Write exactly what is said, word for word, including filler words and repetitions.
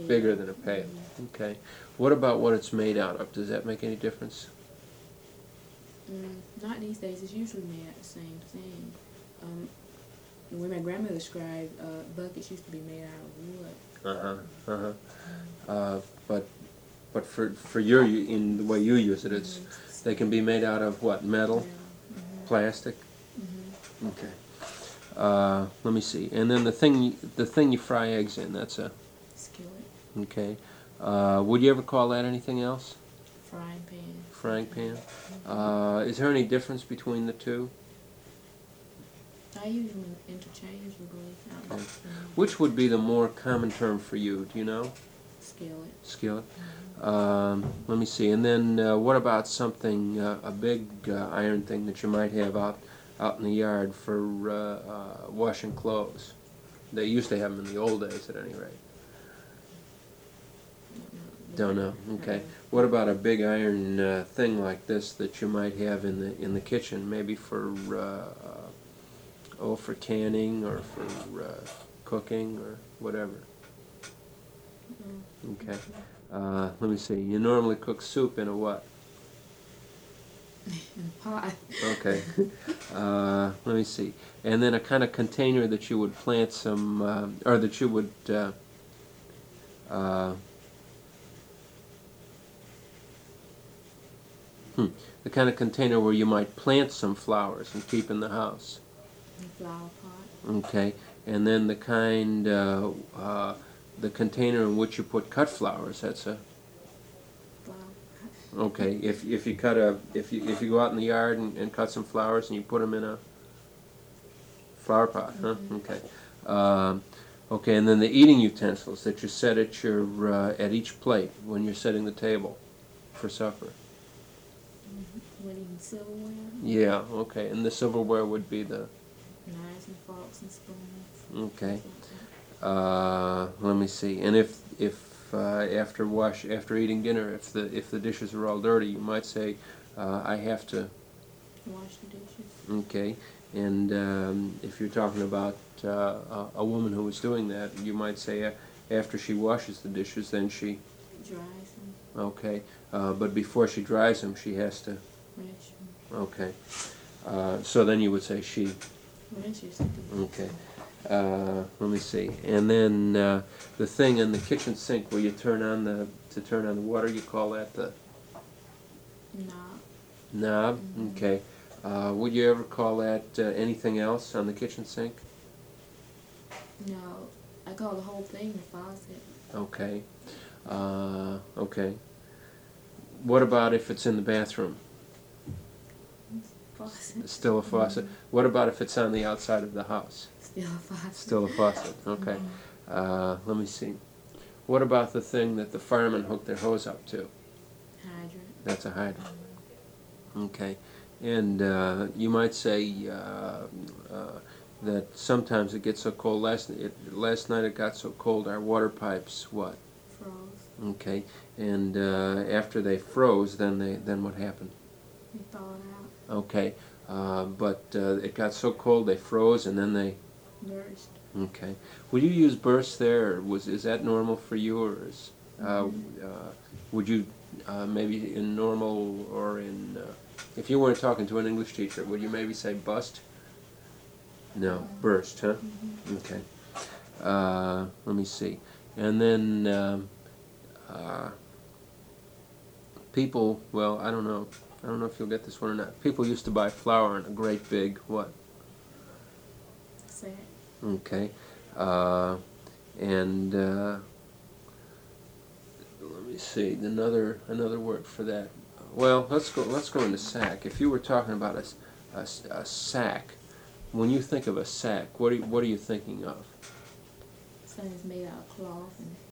pail. Bigger than a pail. Mm-hmm. Okay. What about what it's made out of? Does that make any difference? Mm, not these days. It's usually made out of the same thing. Um, when my grandmother described, uh, buckets used to be made out of wood. Uh-huh. Uh-huh. Uh, but but for for your in the way you use it, it's Mm-hmm. they can be made out of what? Metal, Yeah. Mm-hmm. plastic. Mm-hmm. Okay. Uh, let me see. And then the thing you, the thing you fry eggs in. That's a Skillet. okay. Uh, would you ever call that anything else? Frying pan. Frying pan. Uh, is there any difference between the two? I use them interchangeably. I Okay. mm, Which would be the more common term for you? Do you know? Skillet. Skillet. Um, let me see. And then uh, what about something, uh, a big uh, iron thing that you might have out out in the yard for uh, uh, washing clothes? They used to have them in the old days, at any rate. Don't know. Okay. What about a big iron uh, thing like this that you might have in the in the kitchen, maybe for uh, uh, oh, for canning or for uh, cooking or whatever? Mm. Okay. Uh, let me see. You normally cook soup in a what? In a pot. Okay. Uh, let me see. And then a kind of container that you would plant some, uh, or that you would. Uh, uh, hmm, the kind of container where you might plant some flowers and keep in the house. In a flower pot. Okay. And then the kind, uh, uh, the container in which you put cut flowers. That's a. Flower pot. Okay, if if you cut a if you if you go out in the yard and, and cut some flowers and you put them in a flower pot, huh? Mm-hmm. Okay, um, okay, and then the eating utensils that you set at your uh, at each plate when you're setting the table for supper. Mm-hmm. What, even silverware? Yeah, okay, and the silverware would be the Knives and forks and spoons. okay. Stuff like that. Uh, let me see, and if if uh, after wash after eating dinner, if the if the dishes are all dirty, you might say, uh, I have to. Wash the dishes. Okay, and um, if you're talking about uh, a, a woman who is doing that, you might say uh, after she washes the dishes, then she. Dries them. Okay, uh, but before she dries them, she has to. Rinse them. Okay, uh, so then you would say she. Rinse yourself. Okay, uh, let me see, and then uh, the thing in the kitchen sink where you turn on the to turn on the water, you call that the Knob. knob. Mhm. Okay, uh, would you ever call that uh, anything else on the kitchen sink? No, I call the whole thing the faucet. Okay. Uh, okay. What about if it's in the bathroom? Faucet. Still a faucet. What about if it's on the outside of the house? Still a faucet. Still a faucet. Okay. Mhm. Uh, let me see. What about the thing that the firemen hook their hose up to? Hydrant. That's a hydrant. Okay. And uh, you might say uh, uh, that sometimes it gets so cold. Last it, last night it got so cold our water pipes what? Froze. Okay. And uh, after they froze, then they then what happened? They thawed out. Okay. Uh, but uh, it got so cold they froze and then they. Burst. Okay. Would you use burst there, or was is that normal for you, or is uh, uh, would you uh, maybe in normal or in uh, if you weren't talking to an English teacher, would you maybe say bust? No, burst, huh? Mm-hmm. Okay. Uh, let me see. And then um, uh, people, well, I don't know. I don't know if you'll get this one or not. People used to buy flour in a great big what? Sack. Okay, uh, and uh, let me see another another word for that. Well, let's go let's go into sack. If you were talking about a, s- a s- a sack, when you think of a sack, what are you, what are you thinking of? Something's made out of cloth and